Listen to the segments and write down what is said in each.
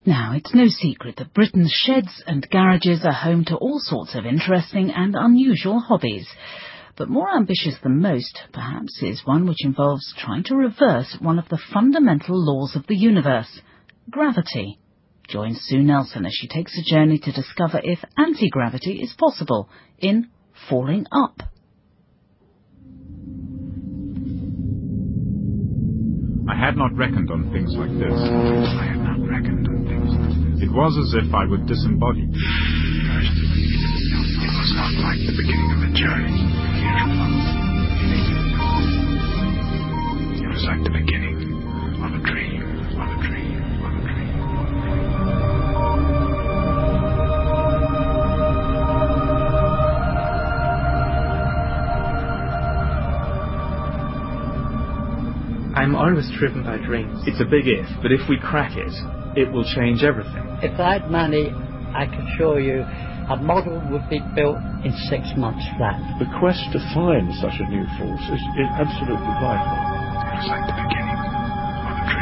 Now, it's no secret that Britain's sheds and garages are home to all sorts of interesting and unusual hobbies. But more ambitious than most, perhaps, is one which involves trying to reverse one of the fundamental laws of the universe, gravity. Join Sue Nelson as she takes a journey to discover if anti-gravity is possible in Falling Up. I had not reckoned on things like this. It was as if I were disembodied. It was not like the beginning of a journey. It was like the beginning of a dream. I'm always driven by dreams. It's a big if, but if we crack it, it will change everything. If I had money, I could show you a model would be built in 6 months flat. The quest to find such a new force is absolutely vital. It was like the beginning of a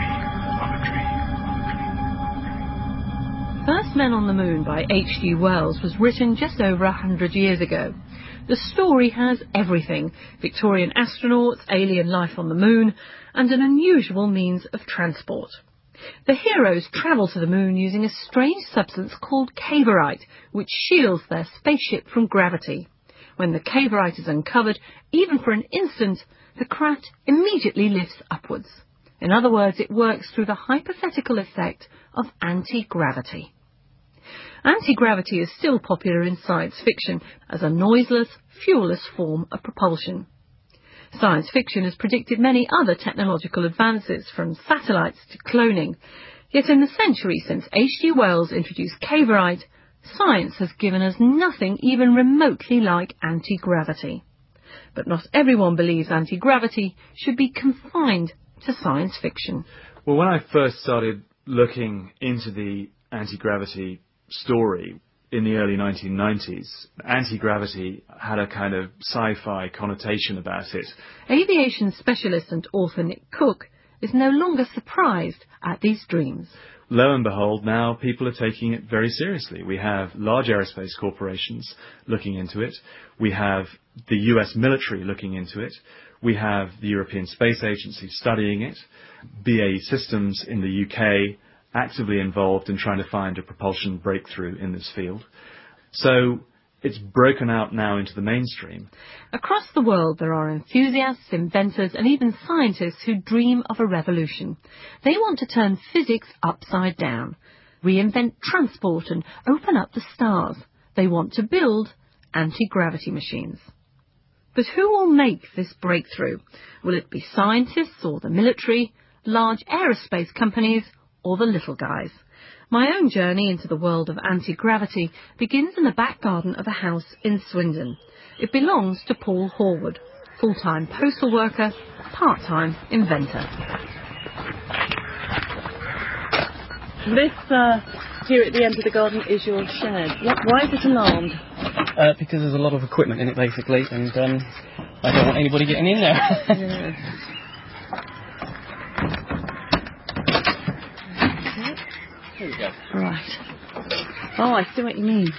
dream. First Men on the Moon by H.G. Wells was written just over 100 years ago. The story has everything: Victorian astronauts, alien life on the moon, and an unusual means of transport. The heroes travel to the moon using a strange substance called cavorite, which shields their spaceship from gravity. When the cavorite is uncovered, even for an instant, the craft immediately lifts upwards. In other words, it works through the hypothetical effect of anti-gravity. Anti-gravity is still popular in science fiction as a noiseless, fuelless form of propulsion. Science fiction has predicted many other technological advances, from satellites to cloning. Yet in the century since H.G. Wells introduced cavorite, science has given us nothing even remotely like anti-gravity. But not everyone believes anti-gravity should be confined to science fiction. Well, when I first started looking into the anti-gravity story in the early 1990s, anti-gravity had a kind of sci-fi connotation about it. Aviation specialist and author Nick Cook is no longer surprised at these dreams. Lo and behold, now people are taking it very seriously. We have large aerospace corporations looking into it. We have the US military looking into it. We have the European Space Agency studying it. BAE Systems in the UK actively involved in trying to find a propulsion breakthrough in this field. So it's broken out now into the mainstream. Across the world there are enthusiasts, inventors and even scientists who dream of a revolution. They want to turn physics upside down, reinvent transport and open up the stars. They want to build anti-gravity machines. But who will make this breakthrough? Will it be scientists or the military, large aerospace companies, or the little guys? My own journey into the world of anti-gravity begins in the back garden of a house in Swindon. It belongs to Paul Horwood, full-time postal worker, part-time inventor. This here at the end of the garden is your shed. Why is it alarmed? Because there's a lot of equipment in it, basically, and I don't want anybody getting in there. Yeah. Here we go. Right. Oh, I see what you mean.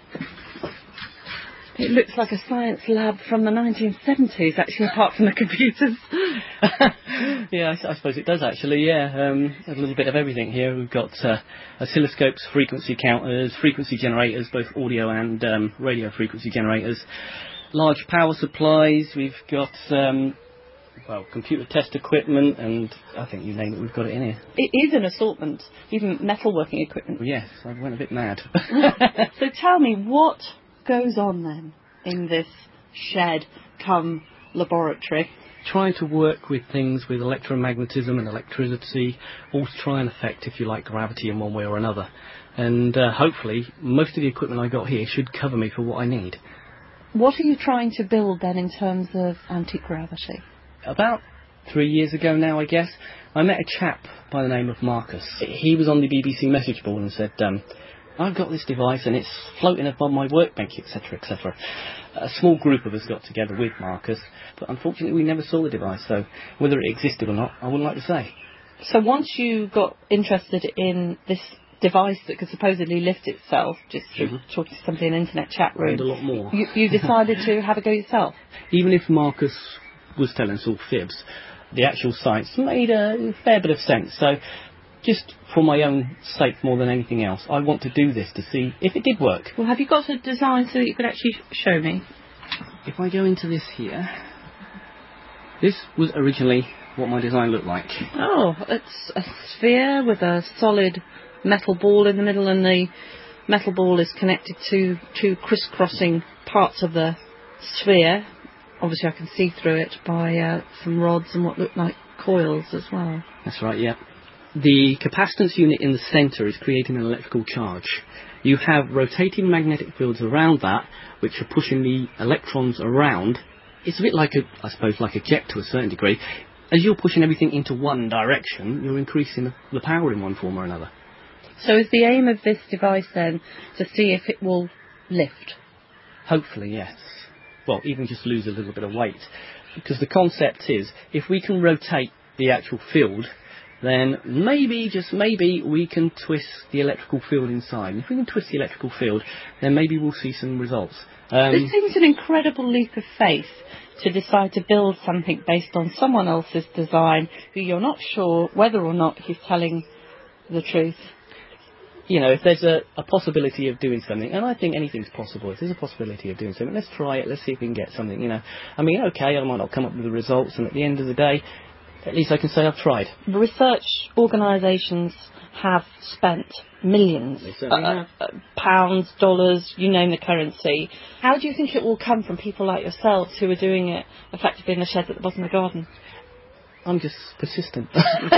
It looks like a science lab from the 1970s, actually, apart from the computers. Yeah, I suppose it does, actually, yeah. A little bit of everything here. We've got oscilloscopes, frequency counters, frequency generators, both audio and radio frequency generators, large power supplies. We've got computer test equipment, and I think you name it, we've got it in here. It is an assortment, even metalworking equipment. Yes, I went a bit mad. So tell me, what goes on then in this shed come laboratory? Trying to work with things with electromagnetism and electricity, all to try and affect, if you like, gravity in one way or another. And hopefully, most of the equipment I got here should cover me for what I need. What are you trying to build then in terms of anti-gravity? About 3 years ago now, I guess, I met a chap by the name of Marcus. He was on the BBC message board and said, I've got this device and it's floating above my workbench, etc., etc. A small group of us got together with Marcus, but unfortunately we never saw the device, so whether it existed or not, I wouldn't like to say. So once you got interested in this device that could supposedly lift itself just through talking to somebody in an internet chat room. And a lot more. You decided to have a go yourself? Even if Marcus was telling us all fibs, the actual science made a fair bit of sense. So just for my own sake more than anything else, I want to do this to see if it did work. Well, have you got a design so that you could actually show me? If I go into this here, this was originally what my design looked like. Oh, it's a sphere with a solid metal ball in the middle, and the metal ball is connected to two crisscrossing parts of the sphere. Obviously I can see through it by some rods and what look like coils as well. That's right, yeah. The capacitance unit in the centre is creating an electrical charge. You have rotating magnetic fields around that, which are pushing the electrons around. It's a bit like I suppose like a jet to a certain degree. As you're pushing everything into one direction, you're increasing the power in one form or another. So is the aim of this device then to see if it will lift? Hopefully, yes. Well, even just lose a little bit of weight. Because the concept is, if we can rotate the actual field, then maybe, just maybe, we can twist the electrical field inside. And if we can twist the electrical field, then maybe we'll see some results. This seems an incredible leap of faith to decide to build something based on someone else's design who you're not sure whether or not he's telling the truth. You know, if there's a possibility of doing something, and I think anything's possible, if there's a possibility of doing something, let's try it, let's see if we can get something, you know. I mean, okay, I might not come up with the results, and at the end of the day, at least I can say I've tried. Research organisations have spent millions, pounds, dollars, you name the currency. How do you think it will come from people like yourselves who are doing it effectively in the shed at the bottom of the garden? I'm just persistent.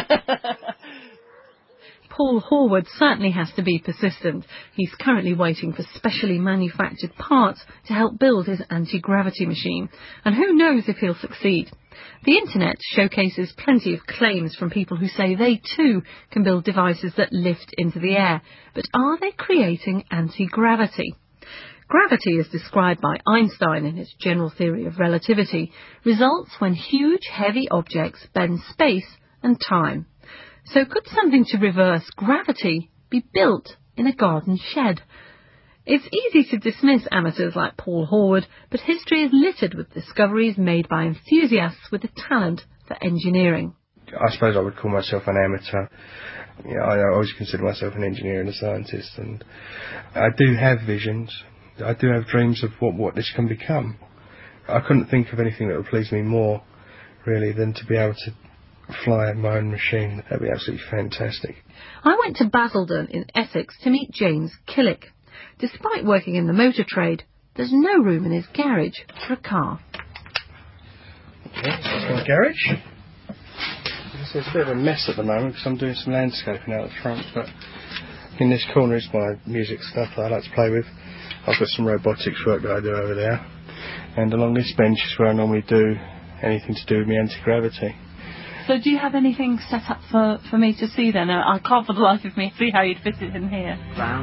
Paul Horwood certainly has to be persistent. He's currently waiting for specially manufactured parts to help build his anti-gravity machine. And who knows if he'll succeed. The internet showcases plenty of claims from people who say they too can build devices that lift into the air. But are they creating anti-gravity? Gravity, as described by Einstein in his general theory of relativity, results when huge, heavy objects bend space and time. So could something to reverse gravity be built in a garden shed? It's easy to dismiss amateurs like Paul Horwood, but history is littered with discoveries made by enthusiasts with a talent for engineering. I suppose I would call myself an amateur. Yeah, I always consider myself an engineer and a scientist, and I do have visions. I do have dreams of what this can become. I couldn't think of anything that would please me more, really, than to be able to fly my own machine. That'd be absolutely fantastic. I went to Basildon in Essex to meet James Killick. Despite working in the motor trade, there's no room in his garage for a car. Okay, that's my garage. It's a bit of a mess at the moment because I'm doing some landscaping out the front, but in this corner is my music stuff that I like to play with. I've got some robotics work that I do over there, and along this bench is where I normally do anything to do with my anti-gravity. So do you have anything set up for me to see then? I can't for the life of me see how you'd fit it in here.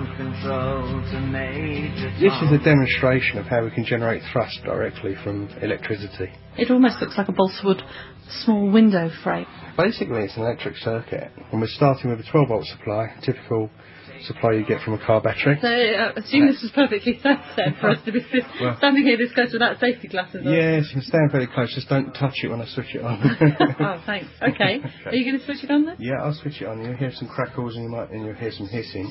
This is a demonstration of how we can generate thrust directly from electricity. It almost looks like a Boltzwood small window frame. Basically it's an electric circuit, and we're starting with a 12-volt supply, typical supply you get from a car battery. So I assume this was perfectly safe then for us to be standing here this close without safety glasses on. Yes, you can stand very close, just don't touch it when I switch it on. Oh, thanks. Okay. Are you going to switch it on then? Yeah, I'll switch it on. You'll hear some crackles and you'll hear some hissing.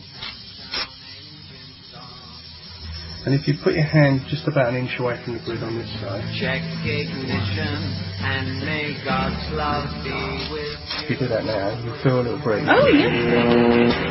And if you put your hand just about an inch away from the grid on this side. Check ignition and may God's love be with you. If you do that now, you'll feel a little breeze. Oh, yeah.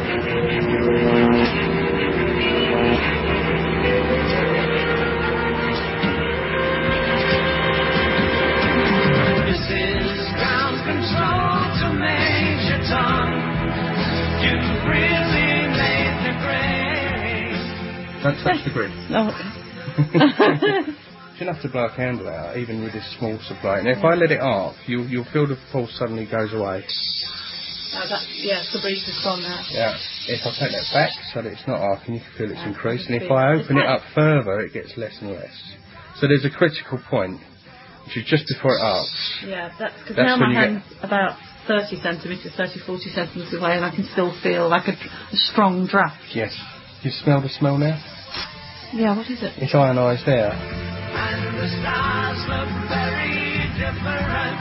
Don't touch the grid. No. You shouldn't have to blow a candle out, even with this small supply. And if I let it off, you'll feel the pulse suddenly goes away. The breeze has gone now. Yeah. If I take that back so that it's not arcing, you can feel it's increased. And if I open it up further, it gets less and less. So there's a critical point, which is just before it arcs. Yeah, that's because now my hand's about 30 centimetres, 40 centimetres away, and I can still feel like a strong draft. Yes. You smell the smell now? Yeah, what is it? It's ionised air. And the stars look very different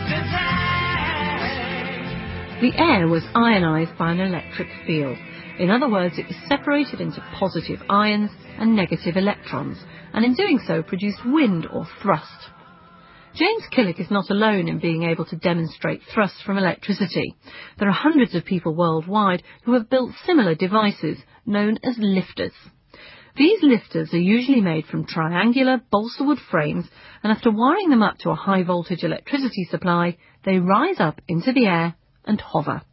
today. The air was ionised by an electric field. In other words, it was separated into positive ions and negative electrons, and in doing so produced wind or thrust. James Killick is not alone in being able to demonstrate thrust from electricity. There are hundreds of people worldwide who have built similar devices, known as lifters. These lifters are usually made from triangular balsa wood frames, and after wiring them up to a high voltage electricity supply, they rise up into the air and hover.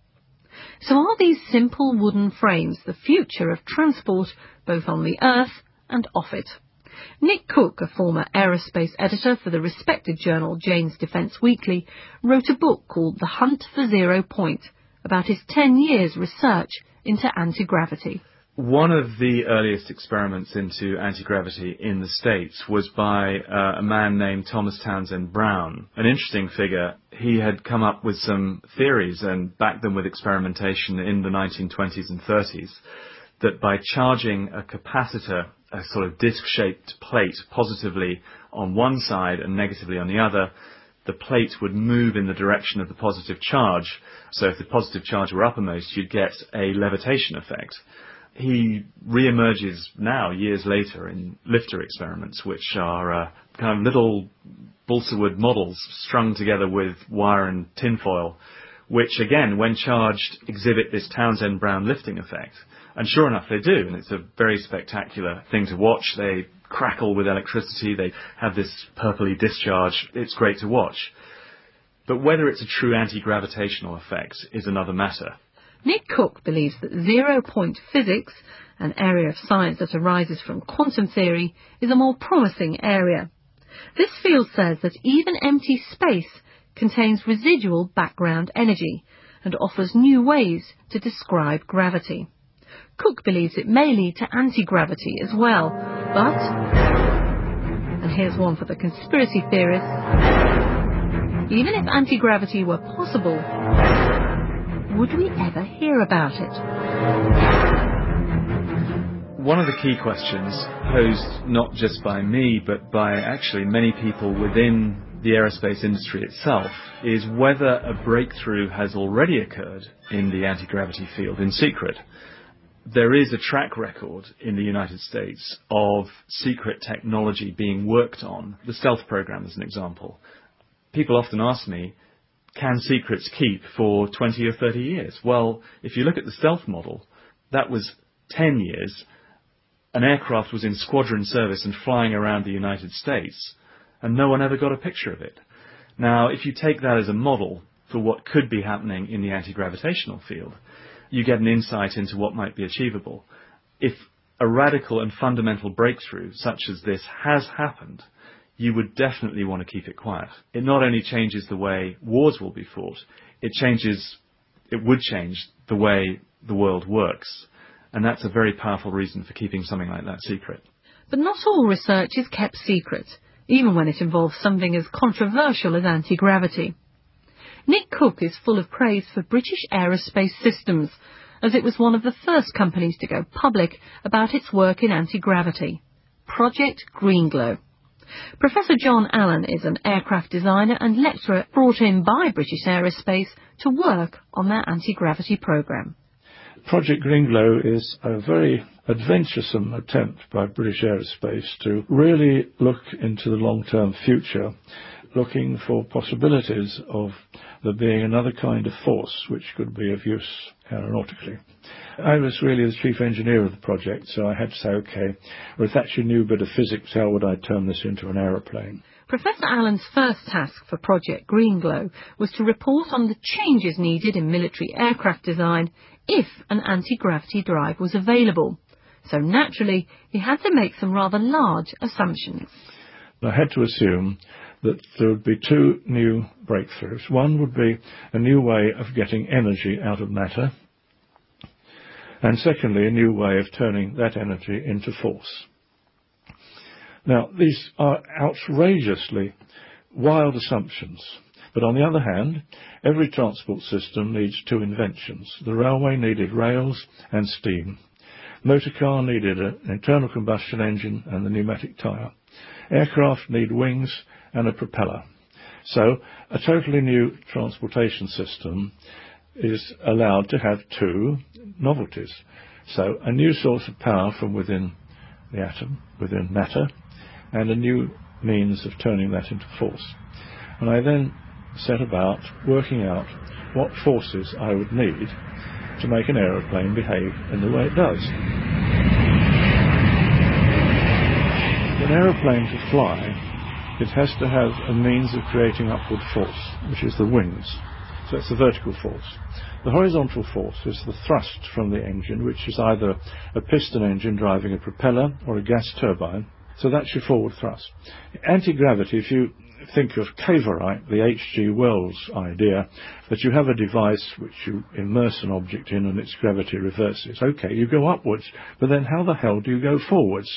So are these simple wooden frames the future of transport both on the Earth and off it? Nick Cook, a former aerospace editor for the respected journal Jane's Defence Weekly, wrote a book called The Hunt for Zero Point about his 10 years research into anti-gravity. One of the earliest experiments into anti-gravity in the States was by a man named Thomas Townsend Brown. An interesting figure. He had come up with some theories and backed them with experimentation in the 1920s and 30s, that by charging a capacitor, a sort of disc-shaped plate, positively on one side and negatively on the other, the plate would move in the direction of the positive charge. So if the positive charge were uppermost, you'd get a levitation effect. He re-emerges now, years later, in lifter experiments, which are kind of little balsa wood models strung together with wire and tinfoil, which, again, when charged, exhibit this Townsend Brown lifting effect. And sure enough, they do, and it's a very spectacular thing to watch. They crackle with electricity, they have this purpley discharge. It's great to watch. But whether it's a true anti-gravitational effect is another matter. Nick Cook believes that zero-point physics, an area of science that arises from quantum theory, is a more promising area. This field says that even empty space contains residual background energy and offers new ways to describe gravity. Cook believes it may lead to anti-gravity as well, but, and here's one for the conspiracy theorists, even if anti-gravity were possible, would we ever hear about it? One of the key questions posed not just by me, but by actually many people within the aerospace industry itself, is whether a breakthrough has already occurred in the anti-gravity field in secret. There is a track record in the United States of secret technology being worked on. The stealth program is an example. People often ask me, can secrets keep for 20 or 30 years? Well, if you look at the stealth model, that was 10 years. An aircraft was in squadron service and flying around the United States, and no one ever got a picture of it. Now, if you take that as a model for what could be happening in the anti-gravitational field, you get an insight into what might be achievable. If a radical and fundamental breakthrough such as this has happened, you would definitely want to keep it quiet. It not only changes the way wars will be fought, it would change the way the world works. And that's a very powerful reason for keeping something like that secret. But not all research is kept secret, even when it involves something as controversial as anti-gravity. Nick Cook is full of praise for British Aerospace Systems, as it was one of the first companies to go public about its work in anti-gravity. Project Greenglow. Professor John Allen is an aircraft designer and lecturer brought in by British Aerospace to work on their anti-gravity programme. Project Greenglow is a very adventuresome attempt by British Aerospace to really look into the long-term future, looking for possibilities of there being another kind of force which could be of use aeronautically. I was really the chief engineer of the project, so I had to say, OK, well, if that's your new bit of physics, how would I turn this into an aeroplane? Professor Allen's first task for Project Greenglow was to report on the changes needed in military aircraft design if an anti-gravity drive was available. So naturally, he had to make some rather large assumptions. I had to assume that there would be two new breakthroughs. One would be a new way of getting energy out of matter, and secondly, a new way of turning that energy into force. Now, these are outrageously wild assumptions. But on the other hand, every transport system needs two inventions. The railway needed rails and steam. Motor car needed an internal combustion engine and the pneumatic tyre. Aircraft need wings and a propeller. So a totally new transportation system is allowed to have two novelties. So a new source of power from within the atom, within matter, and a new means of turning that into force. And I then set about working out what forces I would need to make an aeroplane behave in the way it does. For an aeroplane to fly, it has to have a means of creating upward force, which is the wings. So it's the vertical force. The horizontal force is the thrust from the engine, which is either a piston engine driving a propeller or a gas turbine. So that's your forward thrust. Anti-gravity, if you think of Cavorite, the H.G. Wells idea, that you have a device which you immerse an object in and its gravity reverses. Okay, you go upwards, but then how the hell do you go forwards?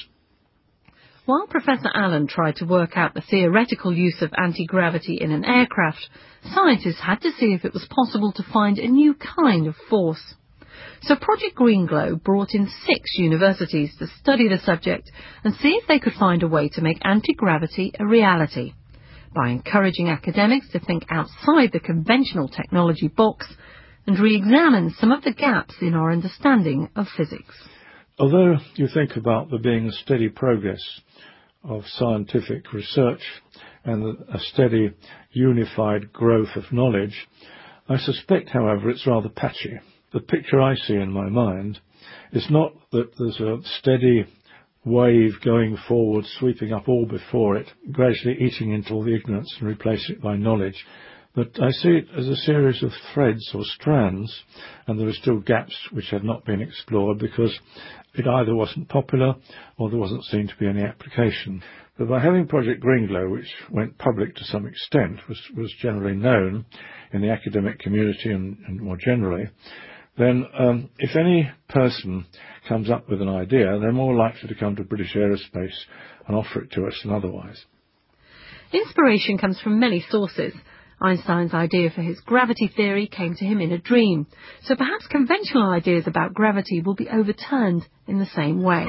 While Professor Allen tried to work out the theoretical use of anti-gravity in an aircraft, scientists had to see if it was possible to find a new kind of force. So Project Greenglow brought in 6 universities to study the subject and see if they could find a way to make anti-gravity a reality, by encouraging academics to think outside the conventional technology box and re-examine some of the gaps in our understanding of physics. Although you think about there being a steady progress of scientific research and a steady unified growth of knowledge, I suspect, however, it's rather patchy. The picture I see in my mind is not that there's a steady wave going forward, sweeping up all before it, gradually eating into all the ignorance and replacing it by knowledge. But I see it as a series of threads or strands, and there are still gaps which have not been explored because it either wasn't popular or there wasn't seen to be any application. But by having Project Greenglow, which went public to some extent, was generally known in the academic community and more generally, then if any person comes up with an idea, they're more likely to come to British Aerospace and offer it to us than otherwise. Inspiration comes from many sources. Einstein's idea for his gravity theory came to him in a dream, so perhaps conventional ideas about gravity will be overturned in the same way.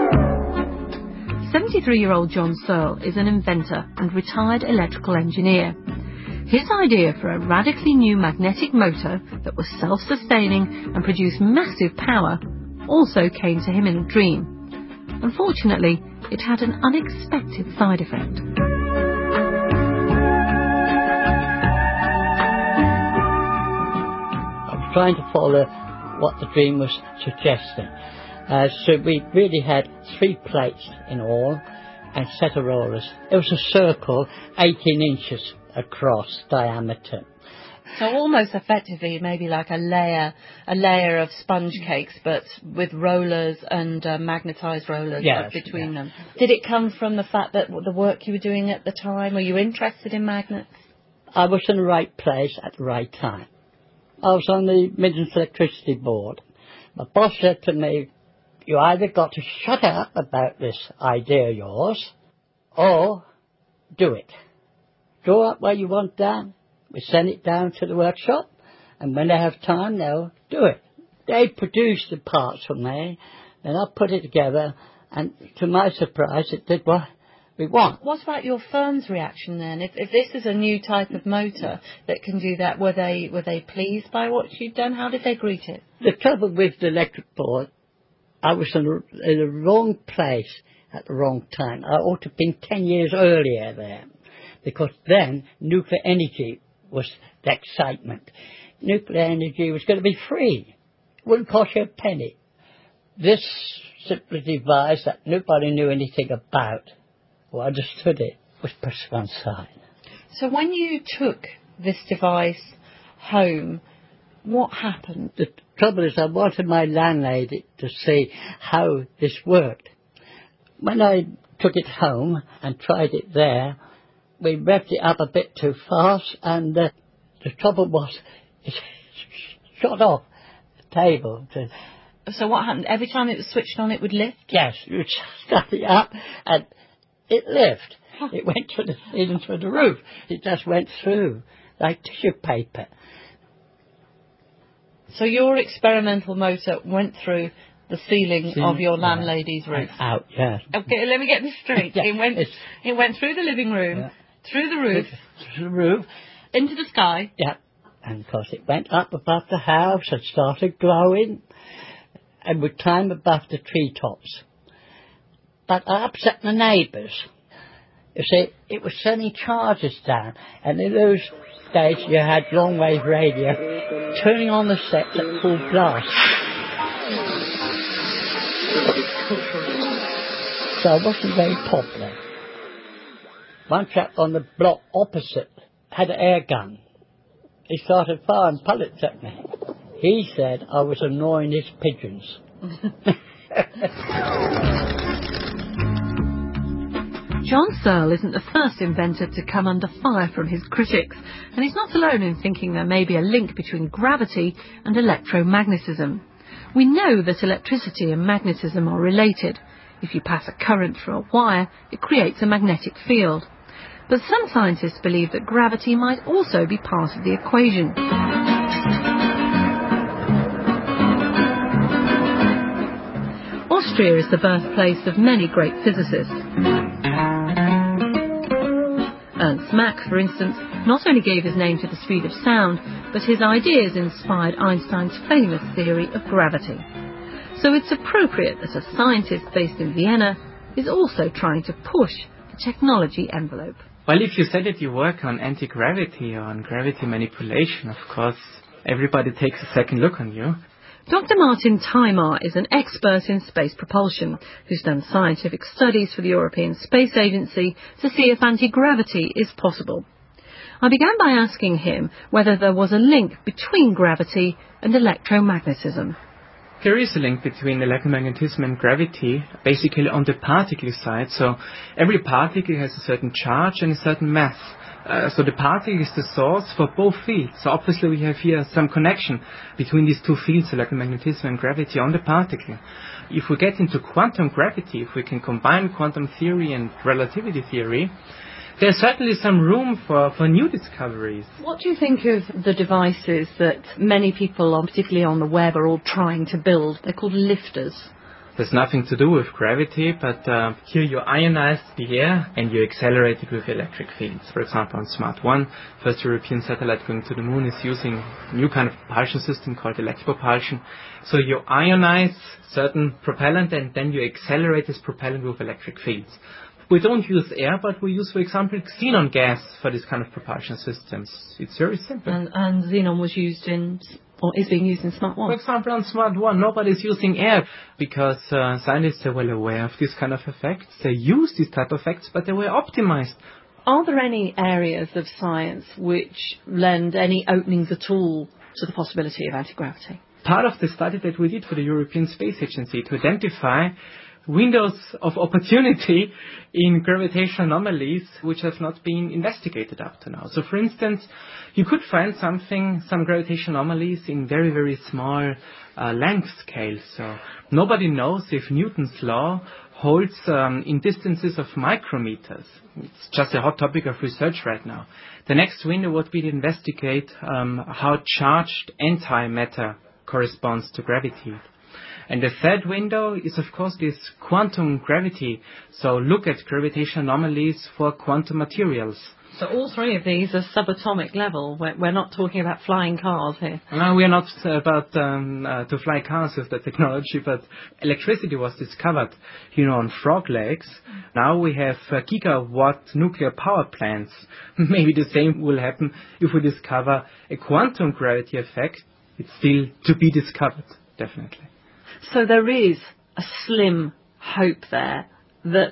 73-year-old John Searle is an inventor and retired electrical engineer. His idea for a radically new magnetic motor that was self-sustaining and produced massive power also came to him in a dream. Unfortunately, it had an unexpected side effect. Trying to follow what the dream was suggesting. So we really had 3 plates in all and set of rollers. It was a circle 18 inches across diameter. So almost effectively maybe like a layer of sponge cakes, but with rollers and magnetised rollers between them. Did it come from the fact that the work you were doing at the time? Were you interested in magnets? I was in the right place at the right time. I was on the Midlands Electricity Board. My boss said to me, you either got to shut up about this idea of yours, or do it. Draw up what you want done. We send it down to the workshop, and when they have time, they'll do it. They produce the parts for me, and I put it together, and to my surprise, it did what we want. What about your firm's reaction then? If this is a new type of motor that can do that, were they pleased by what you'd done? How did they greet it? The trouble with the electric board, I was in the wrong place at the wrong time. I ought to have been 10 years earlier there, because then nuclear energy was the excitement. Nuclear energy was going to be free. It wouldn't cost you a penny. This simple device that nobody knew anything about, or understood it, was pushed one side. So when you took this device home, what happened? The trouble is I wanted my landlady to see how this worked. When I took it home and tried it there, we revved it up a bit too fast, and the trouble was it shot off the table. So what happened? Every time it was switched on, it would lift? Yes, you would start it up, and it lifted. It went to the ceiling, to the roof. It just went through. like tissue paper. So your experimental motor went through the ceiling of your landlady's roof? And out, yeah. Okay, let me get this straight. Yeah, it went through the living room, through the roof, through the roof, into the sky. yeah. And of course it went up above the house and started glowing and would climb above the treetops. But I upset the neighbours. You see, it was sending charges down, and in those days you had long-wave radio turning on the sets at full blast. So I wasn't very popular. One chap on the block opposite had an air gun. He started firing pellets at me. He said I was annoying his pigeons. John Searle isn't the first inventor to come under fire from his critics, and he's not alone in thinking there may be a link between gravity and electromagnetism. We know that electricity and magnetism are related. If you pass a current through a wire, it creates a magnetic field. But some scientists believe that gravity might also be part of the equation. Austria is the birthplace of many great physicists. Ernst Mach, for instance, not only gave his name to the speed of sound, but his ideas inspired Einstein's famous theory of gravity. So it's appropriate that a scientist based in Vienna is also trying to push the technology envelope. Well, if you say that you work on anti-gravity or on gravity manipulation, of course, everybody takes a second look on you. Dr. Martin Timar is an expert in space propulsion who's done scientific studies for the European Space Agency to see if anti-gravity is possible. I began by asking him whether there was a link between gravity and electromagnetism. There is a link between electromagnetism and gravity, basically on the particle side. So every particle has a certain charge and a certain mass. So the particle is the source for both fields. So obviously we have here some connection between these two fields, electromagnetism and gravity, on the particle. If we get into quantum gravity, if we can combine quantum theory and relativity theory, there's certainly some room for new discoveries. What do you think of the devices that many people, particularly on the web, are all trying to build? They're called lifters. There's nothing to do with gravity, but here you ionize the air and you accelerate it with electric fields. For example, on Smart 1, first European satellite going to the moon, is using a new kind of propulsion system called electropropulsion. So you ionize certain propellant and then you accelerate this propellant with electric fields. We don't use air, but we use, for example, xenon gas for this kind of propulsion systems. It's very simple. And xenon was used in, or is being used in Smart 1. For example, on Smart 1, nobody's using air because scientists are well aware of this kind of effects. They use these type of effects, but they were optimized. Are there any areas of science which lend any openings at all to the possibility of anti-gravity? Part of the study that we did for the European Space Agency to identify windows of opportunity in gravitational anomalies which have not been investigated up to now. So, for instance, you could find some gravitational anomalies in very, very small length scales. So nobody knows if Newton's law holds in distances of micrometers. It's just a hot topic of research right now. The next window would be to investigate how charged antimatter corresponds to gravity. And the third window is, of course, this quantum gravity. So look at gravitational anomalies for quantum materials. So all three of these are subatomic level. We're not talking about flying cars here. No, we are not about to fly cars with the technology, but electricity was discovered, on frog legs. Now we have gigawatt nuclear power plants. Maybe the same will happen if we discover a quantum gravity effect. It's still to be discovered, definitely. So there is a slim hope there that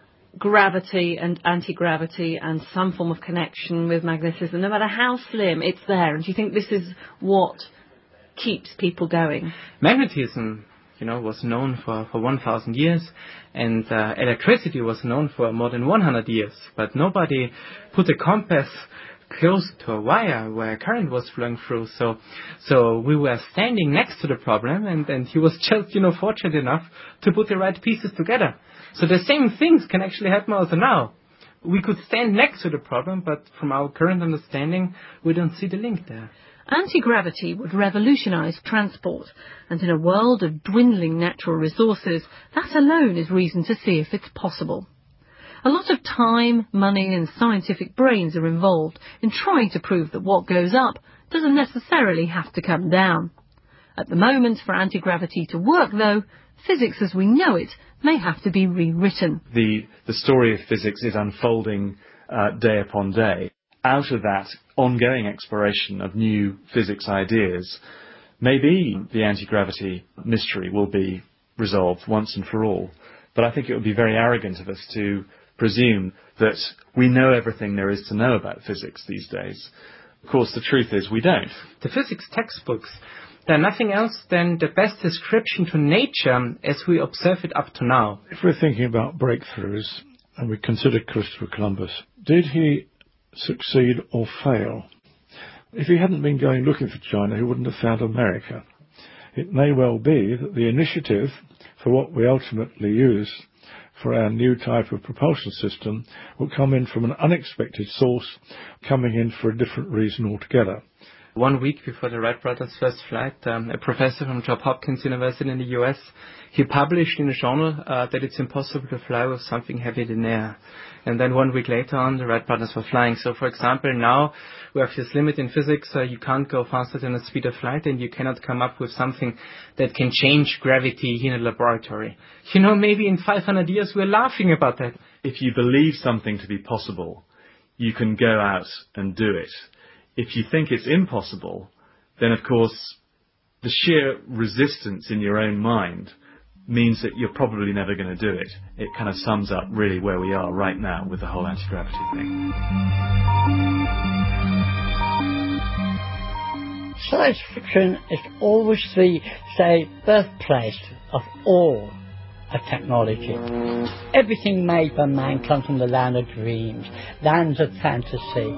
gravity and anti-gravity and some form of connection with magnetism, no matter how slim, it's there. And do you think this is what keeps people going? Magnetism, was known for 1,000 years, and electricity was known for more than 100 years. But nobody put a compass close to a wire where a current was flowing through. So we were standing next to the problem, and he was just, fortunate enough to put the right pieces together. So the same things can actually happen also now. We could stand next to the problem, but from our current understanding, we don't see the link there. Anti-gravity would revolutionise transport, and in a world of dwindling natural resources, that alone is reason to see if it's possible. A lot of time, money and scientific brains are involved in trying to prove that what goes up doesn't necessarily have to come down. At the moment, for anti-gravity to work, though, physics as we know it may have to be rewritten. The story of physics is unfolding day upon day. Out of that ongoing exploration of new physics ideas, maybe the anti-gravity mystery will be resolved once and for all. But I think it would be very arrogant of us to presume that we know everything there is to know about physics these days. Of course, the truth is we don't. The physics textbooks, they're nothing else than the best description to nature as we observe it up to now. If we're thinking about breakthroughs, and we consider Christopher Columbus, did he succeed or fail? If he hadn't been going looking for China, he wouldn't have found America. It may well be that the initiative for what we ultimately use for our new type of propulsion system will come in from an unexpected source, coming in for a different reason altogether. 1 week before the Wright brothers' first flight, a professor from Johns Hopkins University in the US, he published in a journal that it's impossible to fly with something heavier than air. And then 1 week later on, the Wright brothers were flying. So, for example, now we have this limit in physics. You can't go faster than the speed of light, and you cannot come up with something that can change gravity in a laboratory. You know, maybe in 500 years we're laughing about that. If you believe something to be possible, you can go out and do it. If you think it's impossible, then of course the sheer resistance in your own mind means that you're probably never going to do it. It kind of sums up really where we are right now with the whole anti-gravity thing. Science fiction is always the, say, birthplace of all of technology. Everything made by man comes from the land of dreams, lands of fantasy.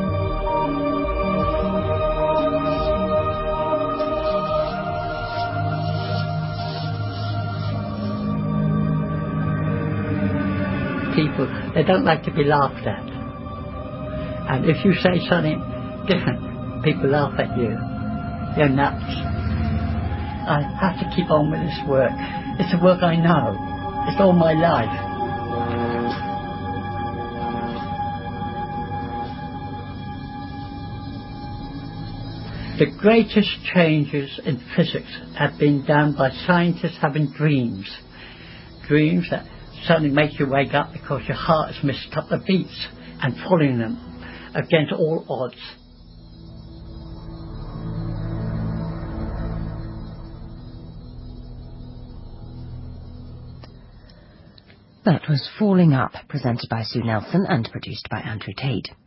People, they don't like to be laughed at. And if you say something different, people laugh at you. You're nuts. I have to keep on with this work. It's the work I know. It's all my life. The greatest changes in physics have been done by scientists having dreams. Dreams that suddenly make you wake up because your heart has missed a couple of beats and following them against all odds. That was Falling Up, presented by Sue Nelson and produced by Andrew Tate.